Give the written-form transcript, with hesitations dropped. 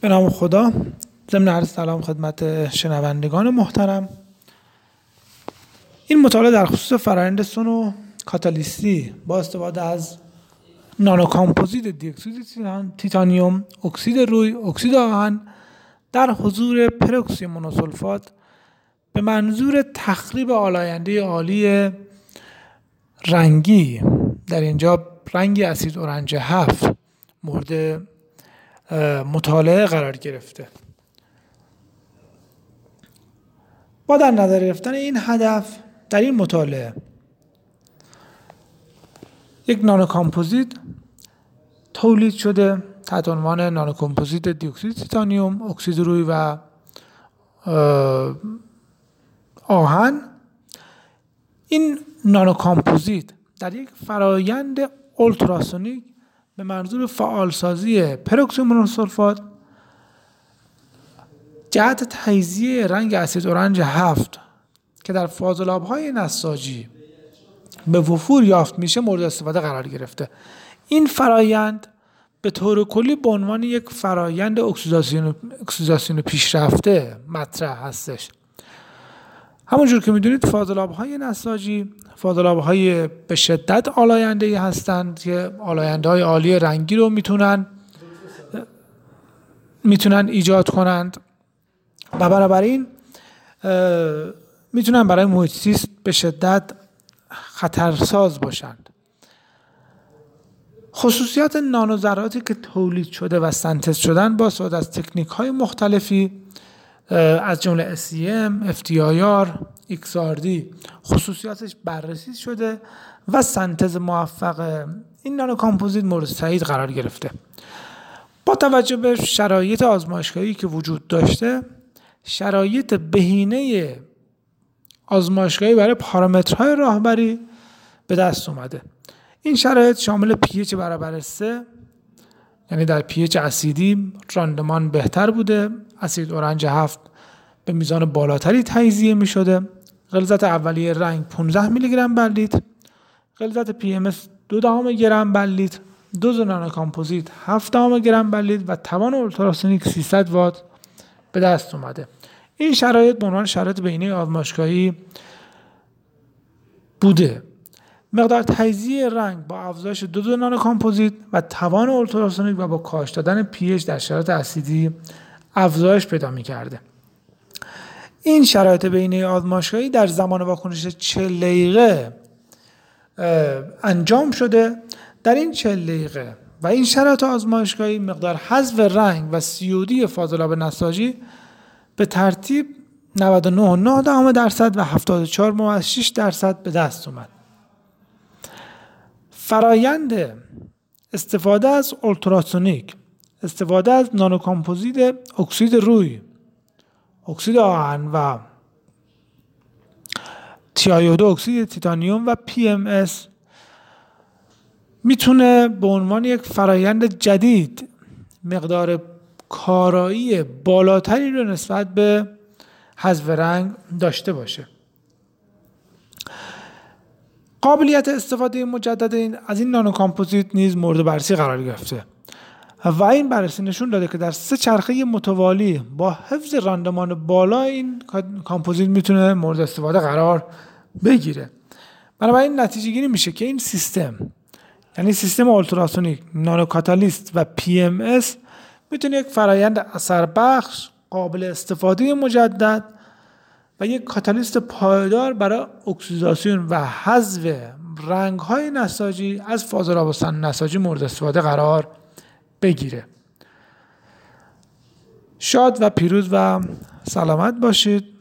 به نام خدا. ضمن عرض سلام خدمت شنوندگان محترم. این مطالعه در خصوص فرآیند سونو کاتالیستی با استفاده از نانو کامپوزیت دیوکسید تیتانیوم، اکسید روی، اکسید آهن در حضور پروکسی مونوسولفات به منظور تخریب آلاینده عالی رنگی، در اینجا رنگ اسید اورنج 7 مورد مطالعه قرار گرفته. با در نظر گرفتن این هدف در این مطالعه یک نانو کامپوزیت تولید شده تحت عنوان نانو کامپوزیت دیوکسید تیتانیوم، اکسید روی و آهن. این نانو کامپوزیت در یک فرایند اولتراسونیک به منظور فعالسازی پروکسی مونوسولفات جهت تجزیه رنگ اسید اورنج 7 که در فاضلاب‌های نساجی به وفور یافت میشه مورد استفاده قرار گرفته. این فرایند به طور کلی به عنوان یک فرایند اکسیداسیون پیشرفته مطرح هستش. همونجور که میدونید فاضلاب‌های نساجی فاضلاب‌های به شدت آلاینده‌ای هستند که آلاینده‌های عالی رنگی رو میتونن ایجاد کنند و بنابراین میتونن برای محیط زیست به شدت خطرساز باشند. خصوصیات نانوذراتی که تولید شده و سنتز شدن با استفاده از تکنیک‌های مختلفی از جمله SEM، FTIR، XRD خصوصیاتش بررسی شده و سنتز موفق این نانو کامپوزیت مورد تایید قرار گرفته. با توجه به شرایط آزمایشگاهی که وجود داشته، شرایط بهینه آزمایشگاهی برای پارامترهای راهبری به دست اومده. این شرایط شامل pH برابر 3، یعنی در pH اسیدی راندمان بهتر بوده، اسید اورنج 7 به میزان بالاتری تجزیه می شده، غلظت اولیه رنگ 15 میلی گرم بر لیتر، غلظت PMS 2 گرم بر لیتر، دوز نانو کامپوزیت 7 گرم بر لیتر و توان اولتراسونیک 300 وات به دست اومده. این شرایط به عنوان شرایط بهینه آزمایشگاهی بوده. مقدار تجزیه رنگ با افزایش دوز نانو کامپوزیت و توان اولتراسونیک و با کاهش دادن pH در شرایط اسیدی افزایش پیدا می‌کرده. این شرایط بهینه آزمایشگاهی در زمان واکنش 40 دقیقه انجام شده. در این 40 دقیقه و این شرایط آزمایشگاهی مقدار حذف رنگ و COD فاضلاب نساجی به ترتیب 99.9% و 74.6% به دست اومد. فرایند استفاده از اولتراسونیک، استفاده از نانو کامپوزیت اکسید روی، اکسید آهن و TiO2 اکسید تیتانیوم و PMS میتونه به عنوان یک فرایند جدید مقدار کارایی بالاتری رو نسبت به حذف رنگ داشته باشه. قابلیت استفاده مجدد از این نانو کامپوزیت نیز مورد بررسی قرار گرفته و این بررسی نشون داده که در 3 چرخه متوالی با حفظ راندمان بالا این کامپوزیت میتونه مورد استفاده قرار بگیره. بنابراین نتیجه گیری میشه که این سیستم، یعنی سیستم اولتراسونیک، نانو کاتالیست و PMS میتونه یک فرایند اثر بخش، قابل استفاده مجدد و یک کاتالیست پایدار برای اکسیداسیون و حذف رنگ‌های نساجی از فاضلاب نساجی مورد استفاده قرار بگیره. شاد و پیروز و سلامت باشید.